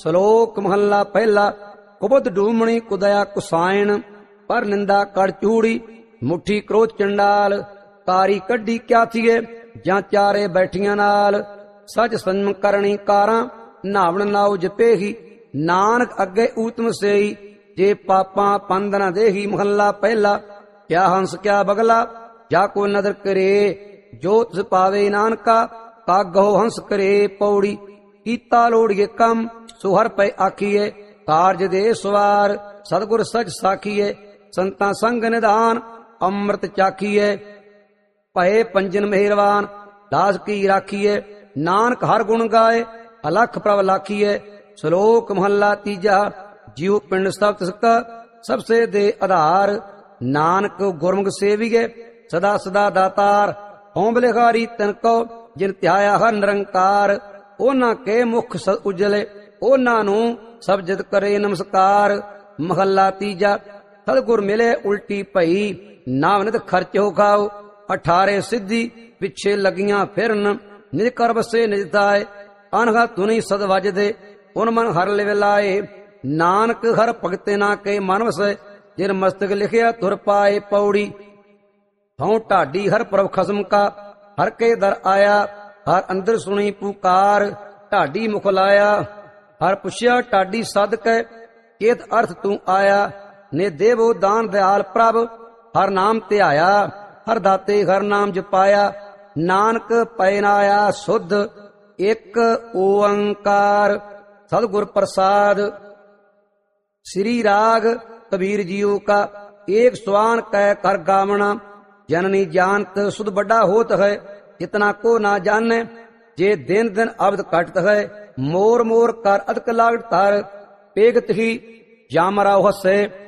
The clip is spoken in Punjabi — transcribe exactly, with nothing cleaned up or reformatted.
ਸ਼ਲੋਕ ਮਹੱਲਾ ਪਹਿਲਾ। ਕੁਬਦ ਡੂਮਣੀ ਕੁਦਇਆ ਕੁਸਾਇਣ, ਪਰ ਨਿੰਦਾ ਕੜ ਚੂੜੀ, ਮੁੱਠੀ ਕ੍ਰੋਧ ਚੰਡਾਲ। ਕਾਰੀ ਕੱਢੀ ਕਿਆ ਥੀਏ, ਜਾਂ ਚਾਰੇ ਬੈਠੀਆਂ ਨਾਲ। ਸਚ ਸੰਜਮ ਕਰਨੀ ਕਾਰਾਂ, ਨਾਵਣ ਨਾਉ ਜਪੇਹੀ। ਨਾਨਕ ਅੱਗੇ ਊਤਮ ਸੇਈ, ਜੇ ਪਾਪਾਂ ਪੰਦ ਨ ਦੇਹੀ। ਮਹੱਲਾ ਪਹਿਲਾ। ਕਿਆ ਹੰਸ ਕਿਆ ਬਗਲਾ, ਜਾ ਕੋ ਨਦਰ ਕਰੇ। ਜੋ ਤਿਸ ਪਾਵੇ ਨਾਨਕਾ, ਕਾਗਹੁ ਹੰਸ ਕਰੇ। ਪੌੜੀ। ਕੀਤਾ ਲੋੜੀਏ ਕੰਮ, ਸੋ ਹਰ ਪੈ ਆਖੀਏ। ਕਾਰਜ ਦੇ ਸਵਾਰ, ਸਤਿਗੁਰ ਸਚ ਸਾਖੀਏ। ਸੰਤਾਂ ਸੰਗ ਨਿਧਾਨ, ਅੰਮ੍ਰਿਤ ਚਾਖੀਏ। ਭਏ ਪੰਜਨ ਮਿਹਰਵਾਨ, ਦਾਸ ਕੀ ਰਾਖੀਏ। ਨਾਨਕ ਹਰ ਗੁਣ ਗਾਏ, ਅਲਖ ਪ੍ਰਭ ਲਾਖੀਏ। ਸ਼ਲੋਕ ਮਹੱਲਾ ਤੀਜਾ। ਜਿਉ ਪਿੰਡ ਸਭ ਤਿਸ ਕਾ, ਸਭ ਸੇ ਦੇ ਆਧਾਰ। ਨਾਨਕ ਗੁਰਮੁਖ ਸੇਵੀਏ, ਸਦਾ ਸਦਾ ਦਾਤਾਰ। ਹਉ ਬਲਿਹਾਰੀ ਤਨ ਕੋ, ਜਿਨ ਧਿਆਇਆ ਹਰ ਨਿਰੰਕਾਰ। ਉਹਨਾਂ ਕੇ ਮੁਖ ਸ ਉਜਲੇ, ਉਹਨਾਂ ਨੂੰ ਸਭ ਜਿਤ ਕਰੇ ਨਮਸਕਾਰ। ਮਹੱਲਾ ਤੀਜਾ। ਸਤਿਗੁਰ ਮਿਲੇ ਉਲਟੀ ਭਈ, ਨਾਮ ਨਿਤ ਖਰਚੋ ਖਾਓ। ਅਠਾਰੇ ਸਿੱਧੀ, ਪਿੱਛੇ ਲੱਗੀਆਂ ਫਿਰਨ। ਨਿਜ ਕਰ ਵਸੇ ਨਿਜ ਤਾਏ, ਅਨਹਾ ਧੁਨੀ ਸਦ ਵੱਜਦੇ। ਉਨ ਮਨ ਹਰ ਲਿਵ ਲਾਏ। ਨਾਨਕ ਹਰ ਭਗਤੇ ਨਾ ਕੇ ਮਨ ਵਸੈ, ਜਿਨ ਮਸਤਕ ਲਿਖਿਆ ਤੁਰ ਪਾਏ। ਪੌੜੀ। ਹਉ ਢਾਡੀ ਹਰ ਪ੍ਰਭ ਖਸਮ ਕਾ, ਹਰ ਕੇ ਦਰ ਆਇਆ। ਹਰ ਅੰਦਰ ਸੁਣੀ ਪੁਕਾਰ, ਢਾਡੀ ਮੁਖ ਲਾਇਆ। ਹਰ ਪੁੱਛਿਆ ਢਾਡੀ ਸਦ ਕੈ, ਕੇਤ ਅਰਥ ਤੂੰ ਆਇਆ। ਨੇ ਦੇਵੋ ਦਾਨ ਦਿਆਲ ਪ੍ਰਭ, ਹਰ ਨਾਮ ਧਿਆਇਆ। ਹਰ ਦਾਤੇ ਹਰ ਨਾਮ ਜਪਾਇਆ। ਨਾਨਕ ਪੈ ਨਾਇਆ ਸੁਧ, ਇੱਕ ਓੰਕਾਰ। ਸਤਿਗੁਰ ਪ੍ਰਸਾਦ। ਸ੍ਰੀ ਰਾਗ ਕਬੀਰ ਜੀਓ ਕਾ, ਏਕ ਸਵਾਨ ਕੈ ਕਰ ਗਾਵਣਾ। ਜਨਨੀ ਜਾਨਤ ਸੁਧ ਵੱਡਾ ਹੋਤ ਹੈ, ਇਤਨਾ ਕੋ ਨਾ ਜਾਣੈ। ਜੇ ਦਿਨ ਦਿਨ ਅਬਦ ਘਟਤ ਹੈ, ਮੋਰ ਮੋਰ ਕਰ ਅਦਕ ਲਾਗਤ ਧਰ। ਪੇਗਤ ਹੀ ਜਾਮਰਾਉ ਹੱਸੇ,